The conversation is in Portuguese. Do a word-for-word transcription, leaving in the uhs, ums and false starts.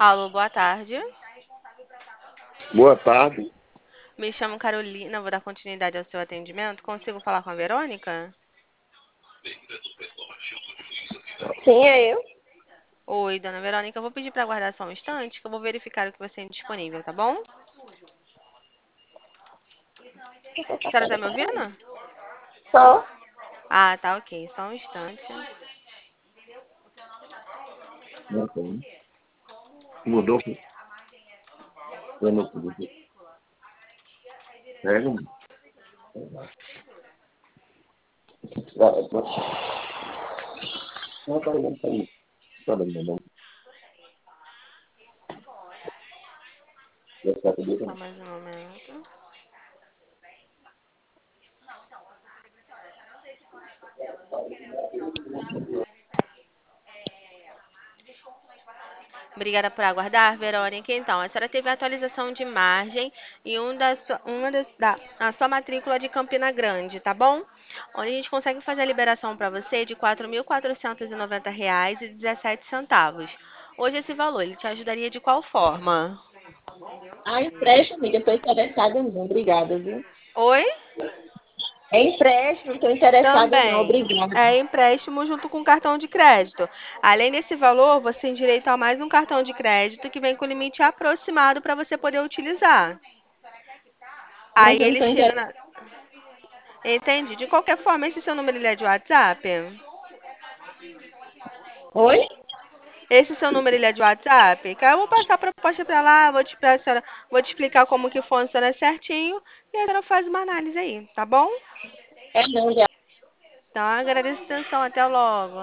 Alô, boa tarde. Boa tarde. Me chamo Carolina, vou dar continuidade ao seu atendimento. Consigo falar com a Verônica? Sim, é eu. Oi, dona Verônica, eu vou pedir para aguardar só um instante que eu vou verificar o que você tem disponível, tá bom? A senhora tá me ouvindo? Só. Ah, tá ok, só um instante. Ok. Mudou. Eu não pude. Pega um. Não, tá ligado, tá ligado. Tá ligado. Já está tudo Só bem. mais um momento. Obrigada por aguardar, Verônica. Então, a senhora teve a atualização de margem e um da sua, uma das, da, a sua matrícula de Campina Grande, tá bom? Onde a gente consegue fazer a liberação para você de quatro mil quatrocentos e noventa reais e dezessete centavos. Hoje esse valor, ele te ajudaria de qual forma? Ah, empréstimo, amiga. Estou interessada não. Obrigada, viu? Oi? É empréstimo, estou interessada não. Também. Obrigada. É empréstimo junto com cartão de crédito. Além desse valor, você tem direito a mais um cartão de crédito que vem com limite aproximado para você poder utilizar. Mas Aí eu não ele estou chega interessada. na. Entendi. De qualquer forma, esse seu número ele é de WhatsApp? Oi? Esse seu número ele é de WhatsApp? Que aí eu vou passar a proposta para lá, vou te, pra senhora, vou te explicar como que funciona certinho e a senhora faz uma análise aí, tá bom? É não, já. Então, agradeço a atenção. Até logo.